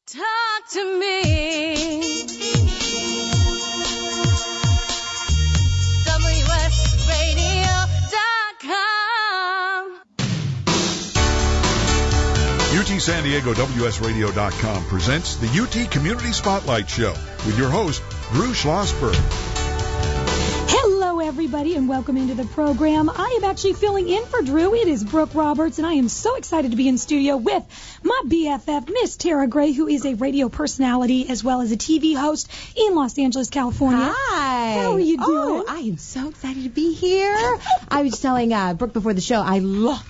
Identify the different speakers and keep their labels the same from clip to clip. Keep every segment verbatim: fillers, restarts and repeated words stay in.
Speaker 1: Talk to me. W S radio dot com.
Speaker 2: U T San Diego W S radio dot com presents the U T Community Spotlight Show with your host, Drew Schlossberg.
Speaker 3: Hello, everybody, and welcome into the program. I am actually filling in for Drew. It is Brooke Roberts, and I am so excited to be in studio with my B F F, Miss Tara Gray, who is a radio personality as well as a T V host in Los Angeles, California.
Speaker 4: Hi.
Speaker 3: How are you doing?
Speaker 4: Oh, I am so excited to be here. I was telling uh, Brooke before the show, I love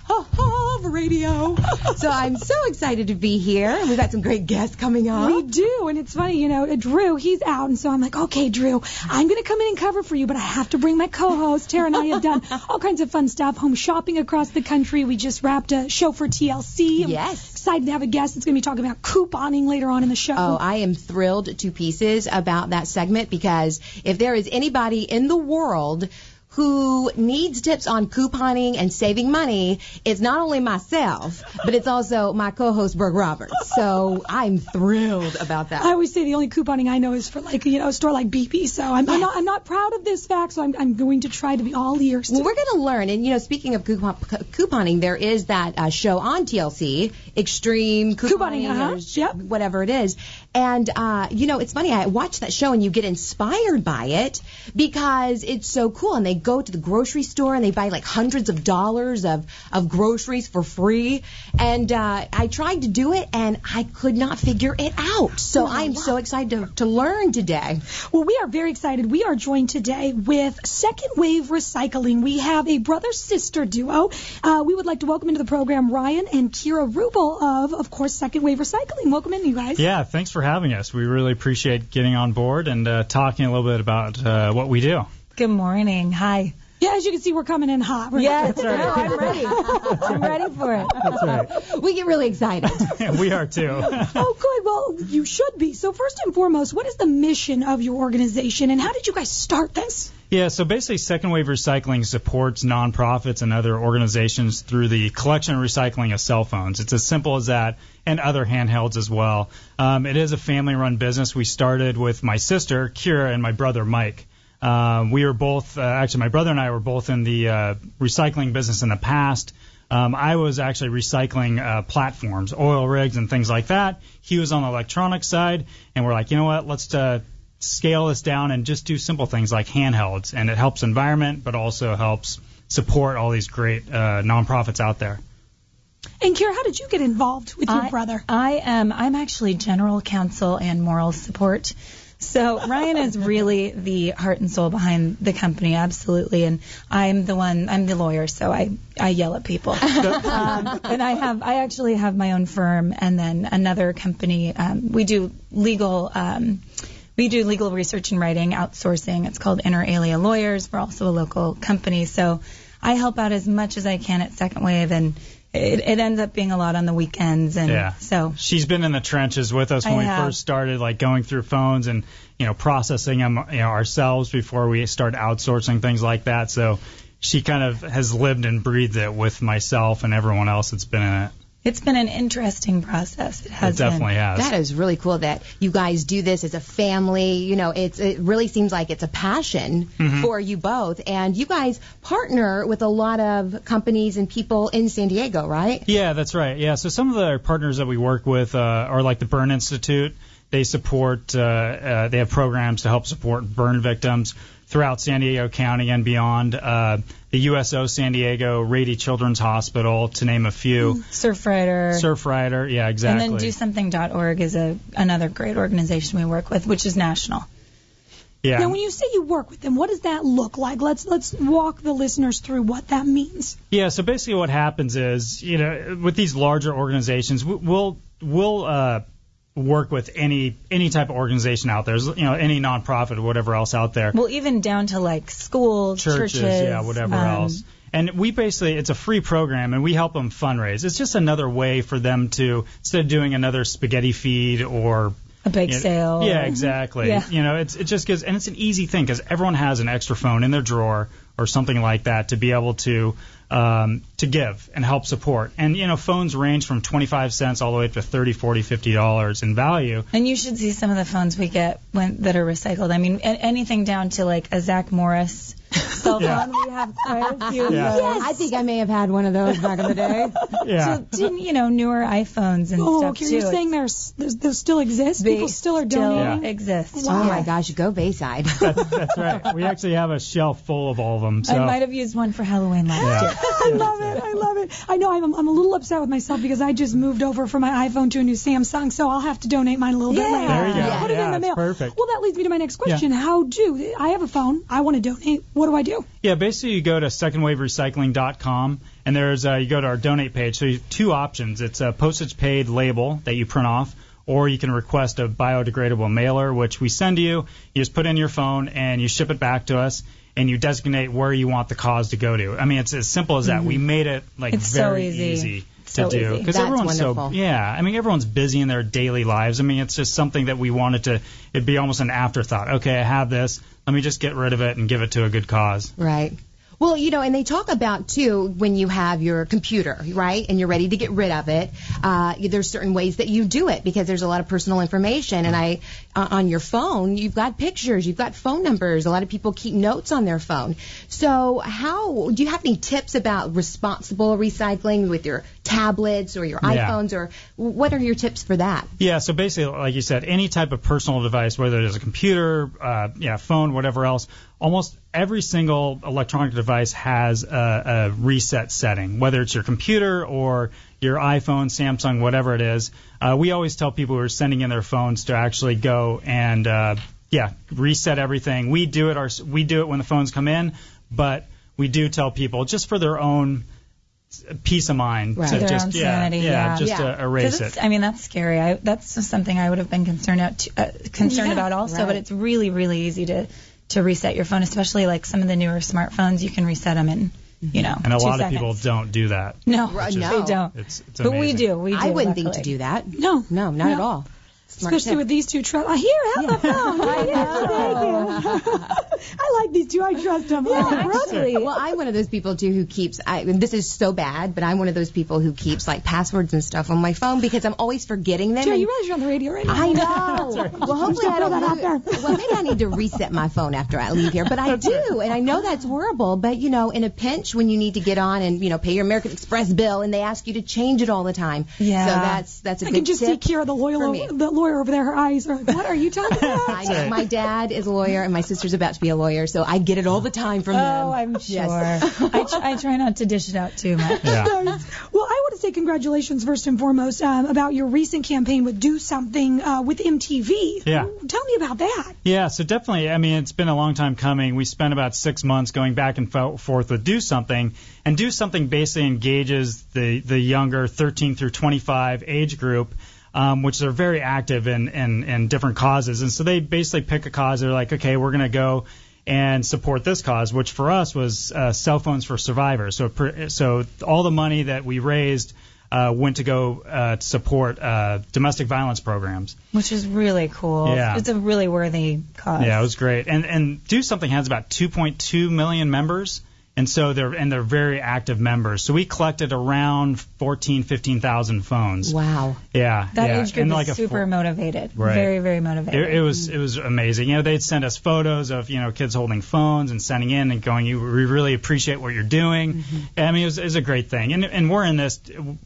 Speaker 4: radio. So I'm so excited to be here. We've got some great guests coming up.
Speaker 3: We do, and it's funny, you know, Drew, he's out, and so I'm like, okay, Drew, I'm going to come in and cover for you, but I have to bring my co-host. Tara and I have done all kinds of fun stuff, home shopping across the country. We just wrapped a show for T L C. I'm
Speaker 4: yes.
Speaker 3: excited to have a guest that's going to be talking about couponing later on in the show.
Speaker 4: Oh, I am thrilled to pieces about that segment, because if there is anybody in the world who needs tips on couponing and saving money, it's not only myself, but it's also my co-host, Brooke Roberts. So I'm thrilled about that.
Speaker 3: I always say the only couponing I know is for, like, you know, a store like B P. So I'm, I'm not I'm not proud of this fact, so I'm, I'm going to try to be all ears.
Speaker 4: Well, we're going to learn. And, you know, speaking of coupon, couponing, there is that uh, show on T L C, Extreme Couponing,
Speaker 3: couponing uh-huh.
Speaker 4: or
Speaker 3: yep.
Speaker 4: whatever it is. And, uh, you know, it's funny. I watch that show and you get inspired by it because it's so cool. And they go to the grocery store and they buy like hundreds of dollars of, of groceries for free. And uh, I tried to do it and I could not figure it out. So
Speaker 3: oh,
Speaker 4: I'm
Speaker 3: wow.
Speaker 4: so excited to, to learn today.
Speaker 3: Well, we are very excited. We are joined today with Second Wave Recycling. We have a brother-sister duo. Uh, we would like to welcome into the program Ryan and Kira Rubel of, of course, Second Wave Recycling. Welcome in, you guys.
Speaker 5: Yeah, thanks for having us. We really appreciate getting on board and uh, talking a little bit about uh, what we do.
Speaker 6: Good morning. Hi.
Speaker 3: Yeah, as you can see, we're coming in hot. We're
Speaker 6: yeah,
Speaker 3: that's
Speaker 6: right. No, I'm ready. I'm ready for it.
Speaker 5: That's right.
Speaker 4: We get really excited.
Speaker 5: We are too.
Speaker 3: Oh, good. Well, you should be. So first and foremost, what is the mission of your organization, and how did you guys start this?
Speaker 5: Yeah, so basically Second Wave Recycling supports nonprofits and other organizations through the collection and recycling of cell phones. It's as simple as that, and other handhelds as well. Um, it is a family-run business. We started with my sister, Kira, and my brother, Mike. Um, we were both, uh, actually, my brother and I were both in the uh, recycling business in the past. Um, I was actually recycling uh, platforms, oil rigs and things like that. He was on the electronic side, and we're like, you know what, let's uh, scale this down and just do simple things like handhelds. And it helps environment, but also helps support all these great uh, nonprofits out there.
Speaker 3: And Kira, how did you get involved with your
Speaker 6: I,
Speaker 3: brother?
Speaker 6: I am. I'm actually general counsel and moral support. So Ryan is really the heart and soul behind the company, absolutely. And I'm the one, I'm the lawyer, so I, I yell at people. um, and I have, I actually have my own firm and then another company. Um, we do legal, um, we do legal research and writing, outsourcing. It's called Inter Alia Lawyers. We're also a local company. So I help out as much as I can at Second Wave, and It, it ends up being a lot on the weekends, and
Speaker 5: yeah.
Speaker 6: so
Speaker 5: she's been in the trenches with us when
Speaker 6: I
Speaker 5: we
Speaker 6: have.
Speaker 5: first started, like going through phones and you know processing them you know, ourselves before we start outsourcing things like that. So she kind of has lived and breathed it with myself and everyone else that's been in it.
Speaker 6: It's been an interesting process. It has
Speaker 5: It definitely
Speaker 6: been.
Speaker 5: has.
Speaker 4: That is really cool that you guys do this as a family. You know, it's it really seems like it's a passion
Speaker 5: Mm-hmm.
Speaker 4: for you both. And you guys partner with a lot of companies and people in San Diego, right?
Speaker 5: Yeah, that's right. Yeah, so some of the partners that we work with uh, are like the Burn Institute. They support, uh, uh, they have programs to help support burn victims throughout San Diego County and beyond. Uh, the U S O San Diego, Rady Children's Hospital, to name a few.
Speaker 6: Surfrider.
Speaker 5: Surfrider, yeah, exactly.
Speaker 6: And then do something dot org is a another great organization we work with, which is national.
Speaker 5: Yeah.
Speaker 3: Now, when you say you work with them, what does that look like? Let's let's walk the listeners through what that means.
Speaker 5: Yeah, so basically what happens is, you know, with these larger organizations, we- we'll we'll uh, work with any any type of organization out there, you know, any nonprofit or whatever else out there.
Speaker 6: Well, even down to like schools,
Speaker 5: churches,
Speaker 6: churches,
Speaker 5: yeah, whatever
Speaker 6: um,
Speaker 5: else. And we basically, it's a free program, and we help them fundraise. It's just another way for them to, instead of doing another spaghetti feed or
Speaker 6: a bake
Speaker 5: you know,
Speaker 6: sale.
Speaker 5: Yeah, exactly.
Speaker 6: Yeah.
Speaker 5: You know, it's it just gives, and it's an easy thing because everyone has an extra phone in their drawer or something like that to be able to um, to give and help support. And, you know, phones range from twenty-five cents all the way up to thirty, forty, fifty dollars in value.
Speaker 6: And you should see some of the phones we get when that are recycled. I mean, a- anything down to like a Zach Morris cell phone.
Speaker 5: Yeah.
Speaker 6: We have quite a few of
Speaker 5: Yeah.
Speaker 6: those.
Speaker 4: Yes. I think I may have had one of those back in the day.
Speaker 5: Yeah.
Speaker 6: To, to, you know, newer iPhones and
Speaker 3: Oh,
Speaker 6: stuff
Speaker 3: okay.
Speaker 6: too.
Speaker 3: You're saying there's, there's those still exist?
Speaker 6: They
Speaker 3: People still are
Speaker 6: still
Speaker 3: donating?
Speaker 5: Yeah.
Speaker 6: exist.
Speaker 3: Wow.
Speaker 4: Oh
Speaker 6: Yeah.
Speaker 4: my gosh, go Bayside.
Speaker 5: That's, that's right. We actually have a shelf full of all of them. So.
Speaker 6: I might have used one for Halloween last
Speaker 5: Yeah.
Speaker 6: year.
Speaker 3: I love it. I love it. I know I'm, I'm a little upset with myself because I just moved over from my iPhone to a new Samsung, so I'll have to donate mine a little bit
Speaker 6: Yeah.
Speaker 3: later.
Speaker 5: There you go.
Speaker 3: I'll put it
Speaker 5: Yeah,
Speaker 3: in the
Speaker 5: it's
Speaker 3: mail.
Speaker 5: perfect.
Speaker 3: Well, that leads me to my next question. How do I have a phone? I want to donate. What do I do?
Speaker 5: Yeah, basically you go to second wave recycling dot com and there's uh, you go to our donate page. So you have two options. It's a postage paid label that you print off, or you can request a biodegradable mailer, which we send you. You just put in your phone and you ship it back to us, and you designate where you want the cause to go to. I mean, it's as simple as that. We made it like
Speaker 6: It's so
Speaker 5: very
Speaker 6: easy.
Speaker 5: to
Speaker 6: So
Speaker 5: do
Speaker 6: easy.
Speaker 5: because
Speaker 4: That's
Speaker 5: everyone's
Speaker 4: wonderful.
Speaker 5: so yeah. I mean, everyone's busy in their daily lives. I mean, it's just something that we wanted to. It'd be almost an afterthought. Okay, I have this. Let me just get rid of it and give it to a good cause.
Speaker 4: Right. Well, you know, and they talk about, too, when you have your computer, right, and you're ready to get rid of it, uh, there's certain ways that you do it because there's a lot of personal information. And I, uh, on your phone, you've got pictures, you've got phone numbers. A lot of people keep notes on their phone. So how, do you have any tips about responsible recycling with your tablets or your
Speaker 5: Yeah.
Speaker 4: iPhones, or what are your tips for that?
Speaker 5: Yeah, so basically, like you said, any type of personal device, whether it is a computer, uh, yeah, phone, whatever else, almost every single electronic device has a, a reset setting, whether it's your computer or your iPhone, Samsung, whatever it is. Uh, we always tell people who are sending in their phones to actually go and, uh, yeah, reset everything. We do it our, we do it when the phones come in, but we do tell people just for their own peace of mind
Speaker 4: Right.
Speaker 5: to
Speaker 6: Their
Speaker 5: just
Speaker 6: own
Speaker 5: yeah,
Speaker 6: sanity, yeah.
Speaker 5: just
Speaker 4: Yeah.
Speaker 5: to
Speaker 6: 'Cause
Speaker 5: erase
Speaker 6: it's,
Speaker 5: it.
Speaker 6: I mean, that's scary. I, that's just something I would have been concerned out to, uh, concerned
Speaker 3: Yeah.
Speaker 6: about also.
Speaker 4: Right.
Speaker 6: But it's really, really easy to to reset your phone, especially like some of the newer smartphones. You can reset them in, you know,
Speaker 5: And a
Speaker 6: two
Speaker 5: lot of
Speaker 6: seconds.
Speaker 5: people don't do that.
Speaker 6: No,
Speaker 4: Right,
Speaker 6: they
Speaker 4: no.
Speaker 6: don't.
Speaker 5: It's, it's
Speaker 6: But we
Speaker 5: amazing.
Speaker 6: do. We do.
Speaker 4: I wouldn't think to
Speaker 6: luckily.
Speaker 4: do that.
Speaker 3: No.
Speaker 4: No, not
Speaker 3: No.
Speaker 4: at all. Smart
Speaker 3: Especially
Speaker 4: tip.
Speaker 3: with these two. Tr- Here, have the phone.
Speaker 4: I
Speaker 3: Thank you. I like these two. I trust them.
Speaker 4: Yeah,
Speaker 3: Oh,
Speaker 4: actually. Well, I'm one of those people too who keeps. I, and this is so bad, but I'm one of those people who keeps like passwords and stuff on my phone because I'm always forgetting them.
Speaker 3: Jerry,
Speaker 4: and-
Speaker 3: you realize you're on the radio right now?
Speaker 4: I know. Well, hopefully I
Speaker 3: throw
Speaker 4: don't.
Speaker 3: that out
Speaker 4: lose- Well, maybe I need to reset my phone after I leave here, but I do, and I know that's horrible. But you know, in a pinch when you need to get on and you know pay your American Express bill, and they ask you to change it all the time.
Speaker 6: Yeah.
Speaker 4: So that's that's a
Speaker 3: I
Speaker 4: good
Speaker 3: can just
Speaker 4: tip
Speaker 3: see Kira, the
Speaker 4: for
Speaker 3: lawyer,
Speaker 4: me.
Speaker 3: the lawyer over there. Her eyes are like, what are you talking about?
Speaker 4: I know. My dad is a lawyer, and my sister's about to be a lawyer, so I get it all the time from them.
Speaker 6: Oh, I'm sure.
Speaker 4: Yes.
Speaker 6: I, tr- I try not to dish it out too much.
Speaker 5: Yeah.
Speaker 3: Nice. Well, I want to say congratulations first and foremost um, about your recent campaign with Do Something uh, with M T V.
Speaker 5: Yeah.
Speaker 3: Tell me about that.
Speaker 5: Yeah, so definitely, I mean, it's been a long time coming. We spent about six months going back and fo- forth with Do Something, and Do Something basically engages the, the younger thirteen through twenty-five age group, um, which are very active in, in, in different causes. And so they basically pick a cause. They're like, okay, we're going to go and support this cause, which for us was uh, cell phones for survivors. So, per, so all the money that we raised uh, went to go uh, to support uh, domestic violence programs.
Speaker 6: Which is really cool.
Speaker 5: Yeah.
Speaker 6: It's a really worthy cause.
Speaker 5: Yeah, it was great. And and Do Something has about two point two million members, and so they're and they're very active members. So we collected around fourteen, fifteen thousand phones.
Speaker 4: Wow.
Speaker 5: Yeah,
Speaker 6: That
Speaker 5: yeah.
Speaker 6: age group
Speaker 5: and
Speaker 6: is
Speaker 5: like a
Speaker 6: super
Speaker 5: full-
Speaker 6: motivated.
Speaker 5: Right.
Speaker 6: Very, very motivated.
Speaker 5: It, it was it was amazing. You know, they'd send us photos of you know kids holding phones and sending in and going, "You we really appreciate what you're doing."
Speaker 6: Mm-hmm.
Speaker 5: I mean, it was, it was a great thing. And and we're in this.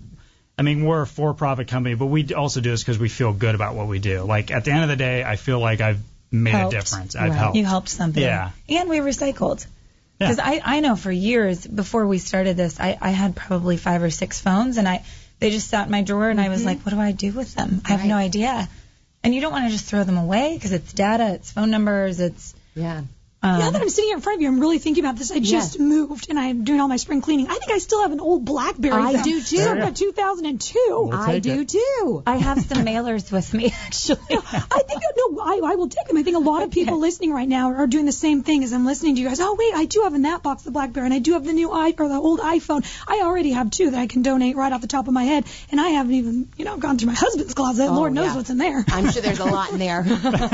Speaker 5: I mean, we're a for-profit company, but we also do this because we feel good about what we do. Like at the end of the day, I feel like I've made
Speaker 6: Helped.
Speaker 5: a difference. I've
Speaker 4: Right.
Speaker 5: helped.
Speaker 6: You helped somebody.
Speaker 5: Yeah.
Speaker 6: And we recycled.
Speaker 5: Yeah.
Speaker 6: Because I, I know for years before we started this, I, I had probably five or six phones, and I they just sat in my drawer, and I was like, what do I do with them? I have
Speaker 4: Right.
Speaker 6: no idea. And you don't want to just throw them away because it's data, it's phone numbers, it's.
Speaker 4: Yeah.
Speaker 6: Um,
Speaker 3: Now that I'm sitting here in front of you, I'm really thinking about this. I just
Speaker 4: Yeah.
Speaker 3: moved and I'm doing all my spring cleaning. I think I still have an old BlackBerry.
Speaker 4: I
Speaker 3: from
Speaker 4: do, too.
Speaker 3: circa two thousand two.
Speaker 5: We'll
Speaker 4: I
Speaker 5: take
Speaker 4: do
Speaker 5: it.
Speaker 4: too.
Speaker 6: I have some mailers with me, actually.
Speaker 3: I think no I'll, I, I will take them. I think a lot of people listening right now are doing the same thing as I'm listening to you guys. Oh, wait, I do have in that box the BlackBerry, and I do have the new i or the old iPhone. I already have two that I can donate right off the top of my head, and I haven't even, you know, gone through my husband's closet.
Speaker 4: Oh,
Speaker 3: Lord knows
Speaker 4: yeah.
Speaker 3: what's in there.
Speaker 4: I'm sure there's a lot in there.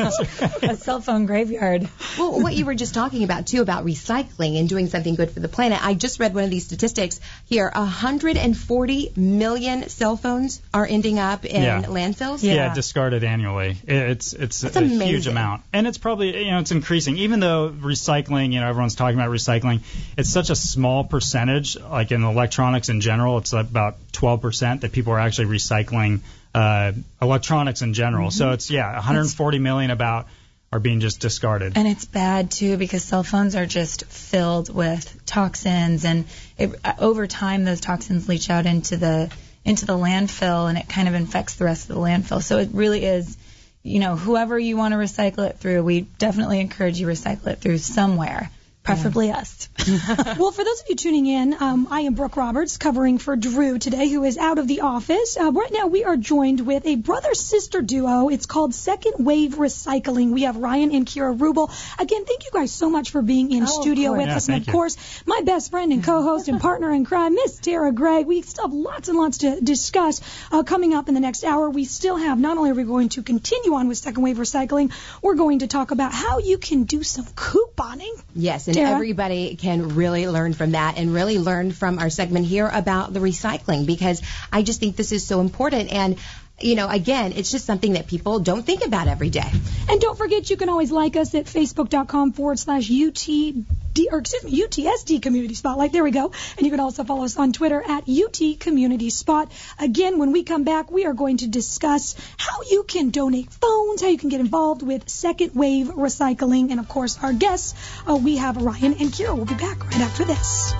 Speaker 6: A cell phone graveyard.
Speaker 4: Well, what you were just talking about, too, about recycling and doing something good for the planet. I just read one of these statistics here. one hundred forty million cell phones are ending up in
Speaker 5: Yeah.
Speaker 4: landfills.
Speaker 5: Yeah,
Speaker 6: Yeah.
Speaker 5: discarded annually. It's it's
Speaker 4: That's
Speaker 5: a
Speaker 4: amazing.
Speaker 5: huge amount, and it's probably you know it's increasing. Even though recycling, you know, everyone's talking about recycling, it's such a small percentage. Like in electronics in general, it's about twelve percent that people are actually recycling uh, electronics in general. So it's yeah, one hundred forty million about are being just discarded.
Speaker 6: And it's bad, too, because cell phones are just filled with toxins, and it, uh, over time those toxins leach out into the into the landfill, and it kind of infects the rest of the landfill. So it really is, you know, whoever you want to recycle it through, we definitely encourage you to recycle it through somewhere, preferably us.
Speaker 3: Well, for those of you tuning in, um, I am Brooke Roberts covering for Drew today, who is out of the office. Uh, right now, we are joined with a brother-sister duo. It's called Second Wave Recycling. We have Ryan and Kira Rubel. Again, thank you guys so much for being in
Speaker 6: Oh, of
Speaker 3: studio
Speaker 6: course.
Speaker 3: with
Speaker 5: Yeah,
Speaker 3: us. And,
Speaker 5: thank
Speaker 3: of
Speaker 5: you.
Speaker 3: course, my best friend and co-host and partner in crime, Miss Tara Gray. We still have lots and lots to discuss uh, coming up in the next hour. We still have, not only are we going to continue on with Second Wave Recycling, we're going to talk about how you can do some couponing.
Speaker 4: Yes, and
Speaker 3: Tara?
Speaker 4: everybody can really learn from that and really learn from our segment here about the recycling, because I just think this is so important. And, you know, again, it's just something that people don't think about every day.
Speaker 3: And don't forget, you can always like us at facebook.com forward slash UTD, or excuse me, U T S D Community Spotlight. There we go. And you can also follow us on Twitter at U T Community Spot. Again, when we come back, we are going to discuss how you can donate phones, how you can get involved with Second Wave Recycling. And of course, our guests, uh, we have Ryan and Kira. We'll be back right after this.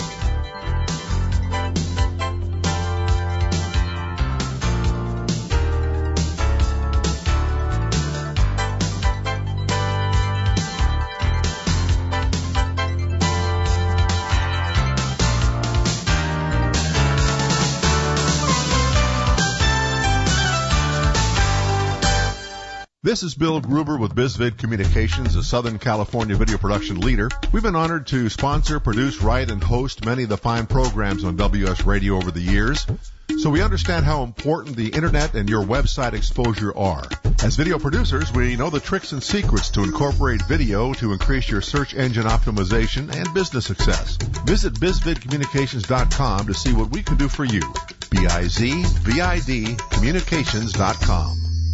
Speaker 7: This is Bill Gruber with BizVid Communications, a Southern California video production leader. We've been honored to sponsor, produce, write, and host many of the fine programs on W S Radio over the years. So we understand how important the internet and your website exposure are. As video producers, we know the tricks and secrets to incorporate video to increase your search engine optimization and business success. Visit biz vid communications dot com to see what we can do for you. B I Z V I D communications dot com.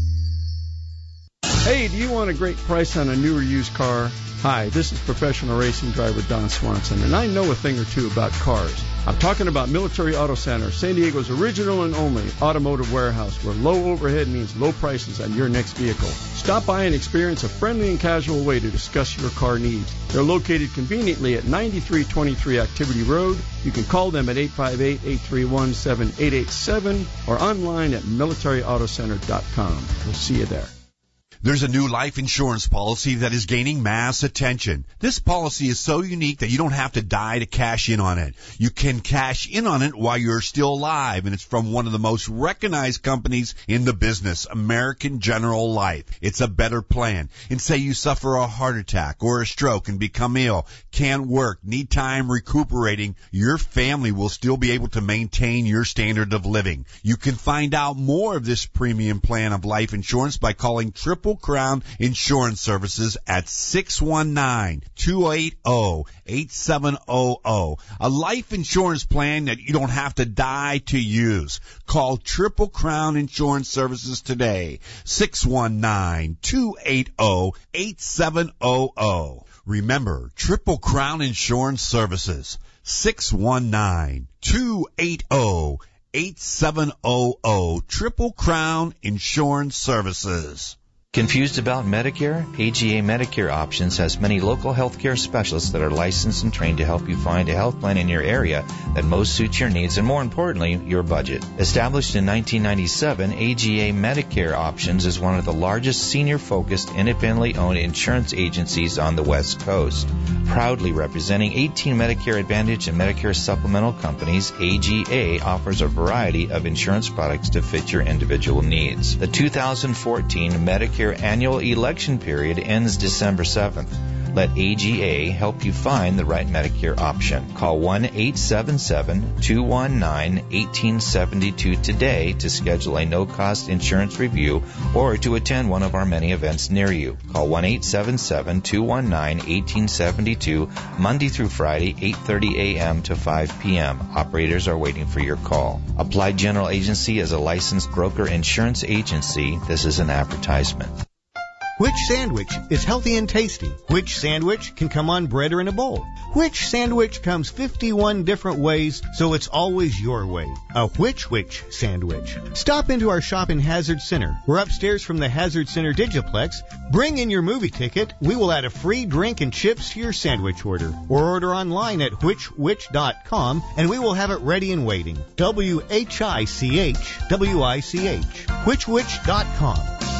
Speaker 8: Hey, do you want a great price on a new or used car? Hi, this is professional racing driver Don Swanson, and I know a thing or two about cars. I'm talking about Military Auto Center, San Diego's original and only automotive warehouse, where low overhead means low prices on your next vehicle. Stop by and experience a friendly and casual way to discuss your car needs. They're located conveniently at ninety-three twenty-three Activity Road. You can call them at eight five eight, eight three one, seven eight eight seven or online at military auto center dot com. We'll see you there.
Speaker 9: There's a new life insurance policy that is gaining mass attention. This policy is so unique that you don't have to die to cash in on it. You can cash in on it while you're still alive, and it's from one of the most recognized companies in the business, American General Life. It's a better plan. And say you suffer a heart attack or a stroke and become ill, can't work, need time recuperating, your family will still be able to maintain your standard of living. You can find out more of this premium plan of life insurance by calling Triple Crown Insurance Services at six one nine, two eight zero, eight seven zero zero. A life insurance plan that you don't have to die to use. Call Triple Crown Insurance Services today. six one nine, two eight zero, eight seven zero zero. Remember, Triple Crown Insurance Services. six one nine, two eight zero, eight seven zero zero. Triple Crown Insurance Services.
Speaker 10: Confused about Medicare? A G A Medicare Options has many local healthcare specialists that are licensed and trained to help you find a health plan in your area that most suits your needs and, more importantly, your budget. Established in nineteen ninety-seven, A G A Medicare Options is one of the largest senior-focused, independently owned insurance agencies on the West Coast. Proudly representing eighteen Medicare Advantage and Medicare Supplemental companies, A G A offers a variety of insurance products to fit your individual needs. The two thousand fourteen Medicare Medicare annual election period ends December seventh. Let A G A help you find the right Medicare option. Call one eight seven seven, two one nine, one eight seven two today to schedule a no-cost insurance review or to attend one of our many events near you. Call one eight seven seven, two one nine, one eight seven two Monday through Friday, eight thirty a.m. to five p.m. Operators are waiting for your call. Applied General Agency is a licensed broker insurance agency. This is an advertisement.
Speaker 11: Which sandwich is healthy and tasty? Which sandwich can come on bread or in a bowl? Which sandwich comes fifty-one different ways, so it's always your way? A Which Which sandwich. Stop into our shop in Hazard Center. We're upstairs from the Hazard Center Digiplex. Bring in your movie ticket. We will add a free drink and chips to your sandwich order. Or order online at which which dot com and we will have it ready and waiting. W H I C H W I C H. which which dot com.